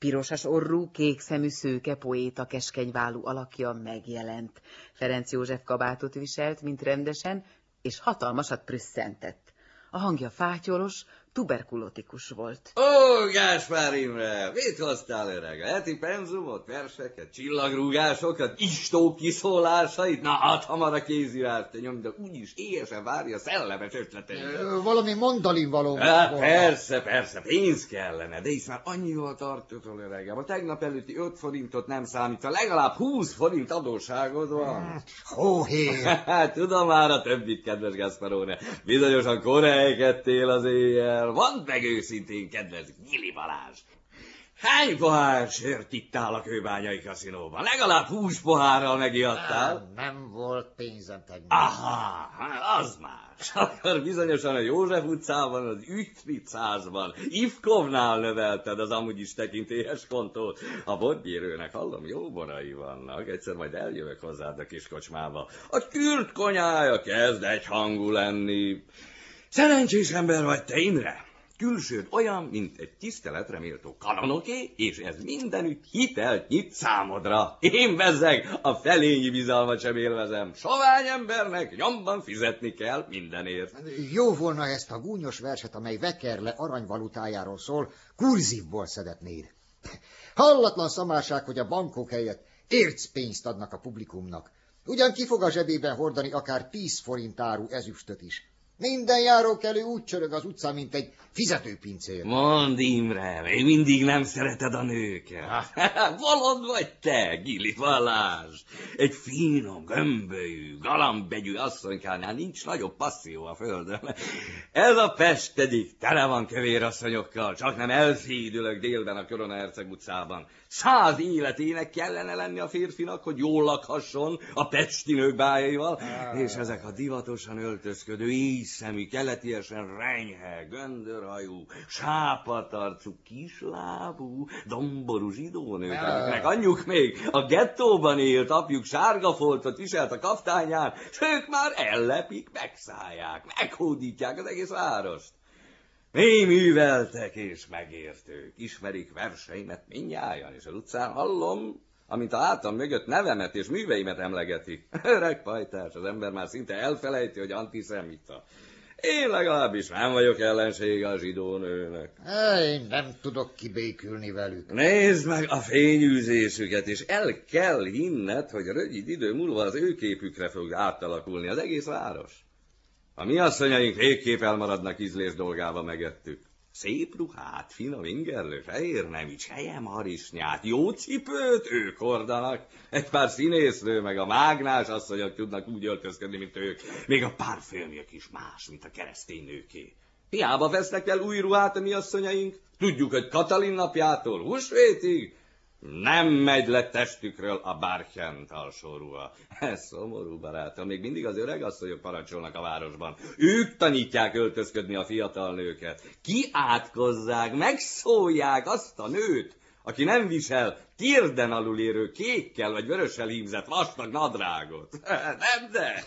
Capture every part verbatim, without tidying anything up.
pirosas orrú, kékszemű szőke poéta keskenyválú alakja megjelent. Ferenc József kabátot viselt, mint rendesen, és hatalmasat prüsszentett. A hangja fátyolos, tuberkulotikus volt. Ó, Gáspár Imre, mit hoztál, öreg? A heti penzumot, verseket, csillagrúgásokat, istó kiszólásait? Na, hát hamar a kézirást, te nyomj, de úgyis éjesen várja szellemes ötleteit. Valami mandalin való. Hát persze, persze, pénz kellene, de is már annyival tartotol, öregem. A tegnap előtti öt forintot nem számítva, legalább húsz forint adósságod van. Hóhé! Hát tudom már a többit, kedves Gasparone. Bizonyosan korejkedtél az éjjel. Mondd meg őszintén, kedves Gili Balázs! Hány pohár sört ittál a kőbányai kaszinóban? Legalább húsz pohárral megijedtál? Nem, nem volt pénzem tegnap. Aha, az más. Akkor bizonyosan a József utcában, az Üchtritz házban, Ivkovnál növelted az amúgy is tekintélyes kontót. A borgyérőnek hallom, jó borai vannak. Egyszer majd eljövök hozzád a kis kocsmába. A kürt konyája kezd egyhangú lenni. Szerencsés ember vagy te, Imre. Külsőd olyan, mint egy tiszteletre méltó kanonoké, és ez mindenütt hitelt nyit számodra. Én bezzeg a felényi bizalmat sem élvezem. Sovány embernek nyomban fizetni kell mindenért. Jó volna ezt a gúnyos verset, amely Vekerle aranyvalutájáról szól, kurzívból szedetnéd. Hallatlan szamárság, hogy a bankok helyett ércpénzt adnak a publikumnak. Ugyan ki fog a zsebében hordani akár tíz forint áru ezüstöt is. Minden járókelő úgy csörög az utcán, mint egy fizetőpincér. Mondd, Imre, még mindig nem szereted a nőket. Valod vagy te, Gili Balázs. Egy finom, gömbölyű, galambegyű asszonykánál nincs nagyobb passzió a földön. Ez a Pest pedig tele van kövér asszonyokkal, csak nem elszédülök délben a Korona Herceg utcában. Száz életének kellene lenni a férfinak, hogy jól lakhasson a pesti nők bájaival, ah. és ezek a divatosan öltözködő, íjszemű, keletiesen renyhe, göndörhajú, sápatarcú, kislábú, domború zsidónők, ah. akiknek anyjuk még a gettóban élt, apjuk sárga foltot viselt a kaftányán, s ők már ellepik, megszállják, meghódítják az egész várost. Mi műveltek és megértők, ismerik verseimet mindnyájan, és az utcán hallom, amint a hátam mögött nevemet és műveimet emlegetik. Öreg pajtás, az ember már szinte elfelejti, hogy antiszemita. Én legalábbis nem vagyok ellensége a zsidónőnek. Én nem tudok kibékülni velük. Nézd meg a fényűzésüket, és el kell hinned, hogy rövid idő múlva az ő képükre fog átalakulni az egész város. A mi asszonyaink végképp elmaradnak ízlés dolgába megettük. Szép ruhát, finom ingerlő, fehér nemű, csejem harisnyát, jó cipőt ők hordanak. Egy pár színésznő meg a mágnás asszonyok tudnak úgy öltözködni, mint ők. Még a párfilmjük is más, mint a keresztény nőké. Hiába vesznek el új ruhát a mi asszonyaink. Tudjuk, hogy Katalin napjától húsvétig nem megy le testükről a bárkent alsó ruha. Ez szomorú, barátom, még mindig az öreg asszonyok parancsolnak a városban. Ők tanítják öltözködni a fiatal nőket. Kiátkozzák, megszólják azt a nőt, aki nem visel térden alul érő kékkel vagy vörössel hímzett vastag nadrágot. Nem, de?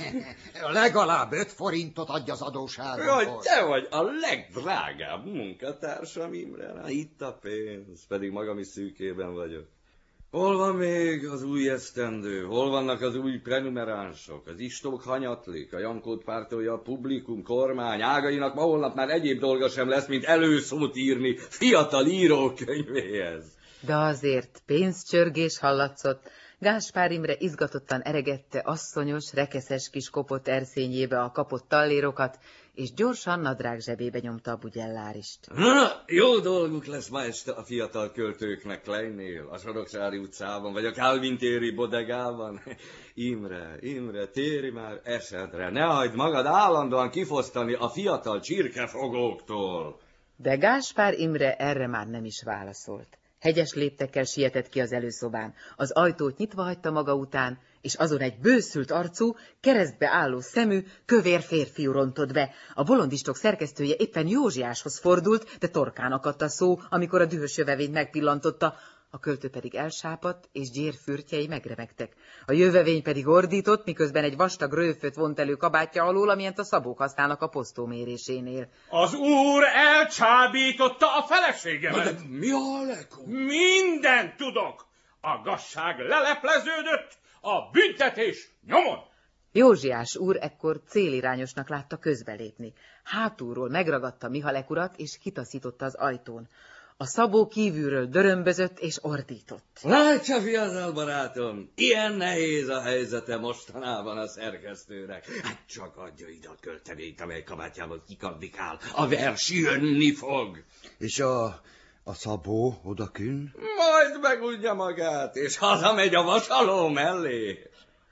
Legalább öt forintot adja az adóságot. Hogy te vagy a legdrágább munkatársam, Imre. Na, itt a pénz, pedig magam is szűkében vagyok. Hol van még az új esztendő? Hol vannak az új prenumeránsok? Az istók hanyatlik, a Jankót pártolja a publikum, kormány, ágainak ma holnap már egyéb dolga sem lesz, mint előszót írni fiatal írókönyvéhez. De azért pénzcsörgés hallatszott. Gáspár Imre izgatottan eregette asszonyos, rekeszes kis kopott erszényébe a kapott tallérokat, és gyorsan nadrág zsebébe nyomta a bugyellárist. Na, jó dolguk lesz ma este a fiatal költőknek Kleinnél, a Soroksári utcában, vagy a Calvin téri bodegában. Imre, Imre, térj már esedre, ne hagyd magad állandóan kifosztani a fiatal csirkefogóktól. De Gáspár Imre erre már nem is válaszolt. Hegyes léptekkel sietett ki az előszobán, az ajtót nyitva hagyta maga után, és azon egy bőszült arcú, keresztbe álló szemű, kövér férfiú rontott be. A bolondistok szerkesztője éppen Józsiáshoz fordult, de torkán akadt a szó, amikor a dühös jövevényt megpillantotta. A költő pedig elsápadt, és gyérfürtjei megremegtek. A jövevény pedig ordított, miközben egy vastag rőföt vont elő kabátja alól, amilyent a szabók használnak a posztómérésénél. Az úr elcsábította a feleségemet. De mi a lekó? Mindent tudok. A gazság lelepleződött, a büntetés nyomon. Józsiás úr ekkor célirányosnak látta közbelépni. Hátulról megragadta Mihalek urat, és kitaszította az ajtón. A szabó kívülről dörömbözött és ordított. Látja, fiatal barátom, ilyen nehéz a helyzete mostanában a szerkesztőnek. Hát csak adja ide a költeményt, amely kabátjából kikandikál. A vers jönni fog. És a, a szabó odakün? Majd megunja magát, és hazamegy a vasaló mellé.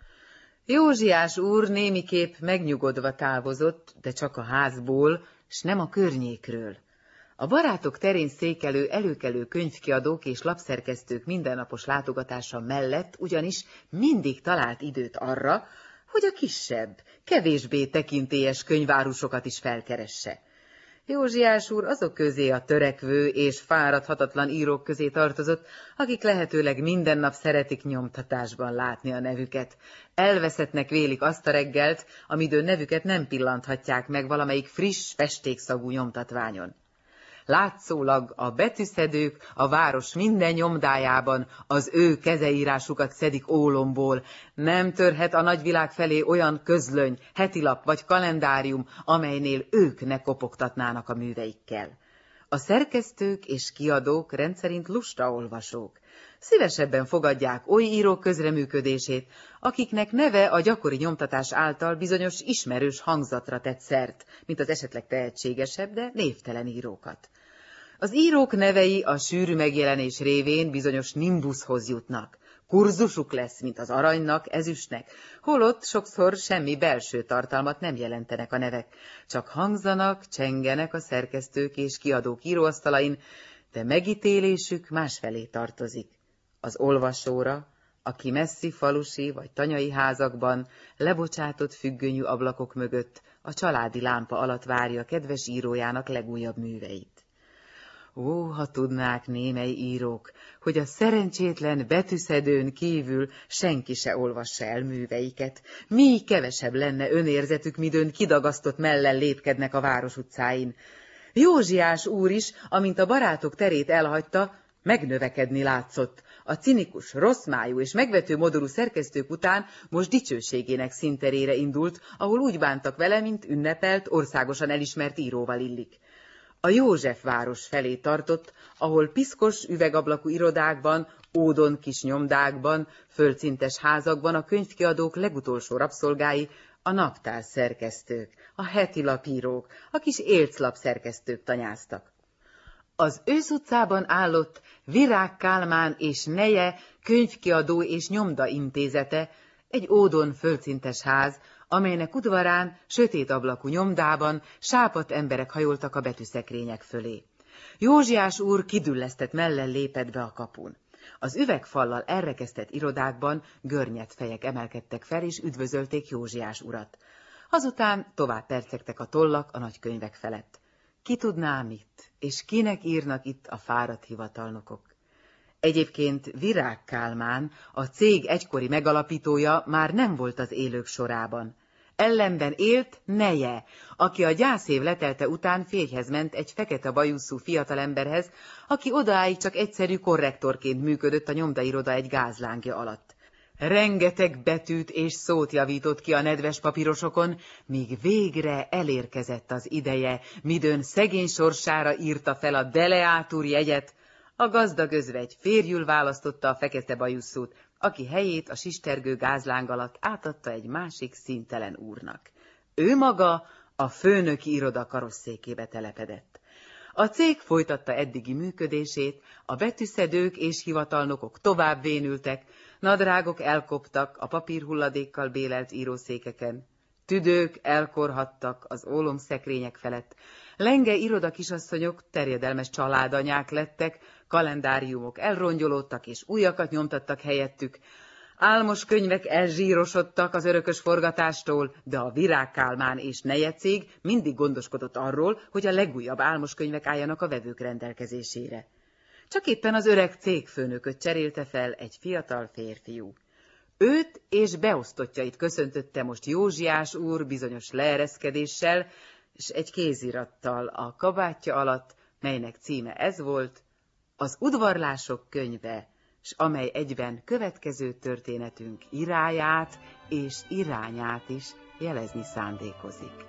Józsiás úr némiképp megnyugodva távozott, de csak a házból, s nem a környékről. A barátok terén székelő előkelő könyvkiadók és lapszerkesztők mindennapos látogatása mellett ugyanis mindig talált időt arra, hogy a kisebb, kevésbé tekintélyes könyvárusokat is felkeresse. Józsiás úr azok közé a törekvő és fáradhatatlan írók közé tartozott, akik lehetőleg minden nap szeretik nyomtatásban látni a nevüket. Elveszettnek vélik azt a reggelt, amidő nevüket nem pillanthatják meg valamelyik friss, festékszagú nyomtatványon. Látszólag a betűszedők a város minden nyomdájában az ő kezeírásukat szedik ólomból. Nem törhet a nagyvilág felé olyan közlöny, hetilap vagy kalendárium, amelynél ők ne kopogtatnának a műveikkel. A szerkesztők és kiadók rendszerint lusta olvasók. Szívesebben fogadják oly írók közreműködését, akiknek neve a gyakori nyomtatás által bizonyos ismerős hangzatra tett szert, mint az esetleg tehetségesebb, de névtelen írókat. Az írók nevei a sűrű megjelenés révén bizonyos nimbuszhoz jutnak. Kurzusuk lesz, mint az aranynak, ezüstnek, holott sokszor semmi belső tartalmat nem jelentenek a nevek, csak hangzanak, csengenek a szerkesztők és kiadók íróasztalain, de megítélésük másfelé tartozik. Az olvasóra, aki messzi falusi vagy tanyai házakban, lebocsátott függönyű ablakok mögött, a családi lámpa alatt várja kedves írójának legújabb műveit. Ó, ha tudnák némely írók, hogy a szerencsétlen betűszedőn kívül senki se olvassa el műveiket, mi kevesebb lenne önérzetük, midőn kidagasztott mellen lépkednek a város utcáin. Józsiás úr is, amint a barátok terét elhagyta, megnövekedni látszott. A cinikus, rosszmájú és megvető modorú szerkesztők után most dicsőségének színterére indult, ahol úgy bántak vele, mint ünnepelt, országosan elismert íróval illik. A Józsefváros felé tartott, ahol piszkos üvegablakú irodákban, ódon kis nyomdákban, földszintes házakban a könyvkiadók legutolsó rabszolgái, a naptár szerkesztők, a heti lapírók, a kis élclap szerkesztők tanyáztak. Az Ősz utcában állott Virág Kálmán és neje könyvkiadó és nyomda intézete, egy ódon földszintes ház, amelynek udvarán, sötét ablakú nyomdában sápadt emberek hajoltak a betűszekrények fölé. Józsiás úr kidüllesztett mellen lépett be a kapun. Az üvegfallal elrekesztett irodákban görnyed fejek emelkedtek fel, és üdvözölték Józsiás urat. Azután tovább percegtek a tollak a nagykönyvek felett. Ki tudná mit, és kinek írnak itt a fáradt hivatalnokok? Egyébként Virág Kálmán, a cég egykori megalapítója már nem volt az élők sorában. Ellenben élt neje, aki a gyászév letelte után férjhez ment egy fekete bajuszú fiatalemberhez, aki odáig csak egyszerű korrektorként működött a nyomdairoda egy gázlángja alatt. Rengeteg betűt és szót javított ki a nedves papírosokon, míg végre elérkezett az ideje, midőn szegény sorsára írta fel a deleátur jegyet. A gazdag özvegy férjül választotta a fekete bajuszút, aki helyét a sistergő gázláng alatt átadta egy másik színtelen úrnak. Ő maga a főnöki iroda karosszékébe telepedett. A cég folytatta eddigi működését, a betűszedők és hivatalnokok tovább vénültek, nadrágok elkoptak a papírhulladékkal bélelt írószékeken, tüdők elkorhattak az ólomszekrények felett, lenge iroda kisasszonyok terjedelmes családanyák lettek, kalendáriumok elrongyolódtak és újakat nyomtattak helyettük, álmos könyvek elzsírosodtak az örökös forgatástól, de a Virág Kálmán és neje cég mindig gondoskodott arról, hogy a legújabb álmos könyvek álljanak a vevők rendelkezésére. csak éppen az öreg cégfőnököt cserélte fel egy fiatal férfiú. Őt és beosztottjait köszöntötte most Józsiás úr bizonyos leereszkedéssel, és egy kézirattal a kabátja alatt, melynek címe ez volt, az udvarlások könyve, s amely egyben következő történetünk iráját és irányát is jelezni szándékozik.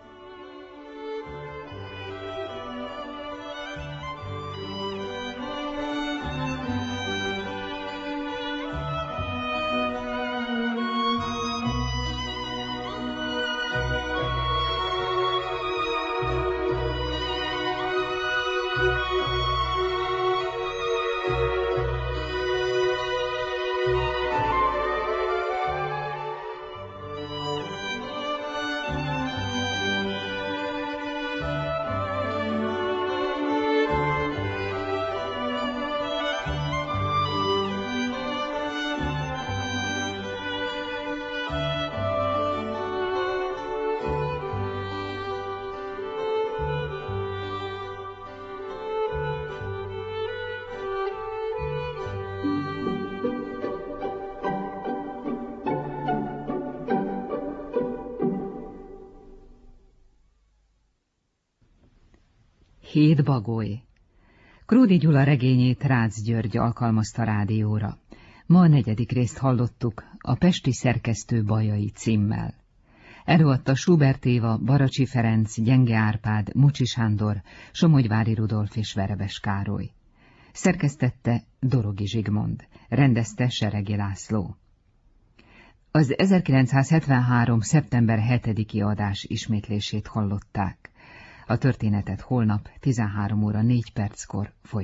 Hét bagoly. Kródi Gyula regényét Rácz György alkalmazta rádióra. Ma a negyedik részt hallottuk, a pesti szerkesztő bajai címmel. Előadta Schubert Éva, Baracsi Ferenc, Gyenge Árpád, Mucsi Sándor, Somogyvári Rudolf és Verebes Károly. Szerkesztette Dorogi Zsigmond, rendezte Seregi László. Az ezerkilencszázhetvenhárom. szeptember hetediki adás ismétlését hallották. A történetet holnap tizenhárom óra négy perckor folytatjuk.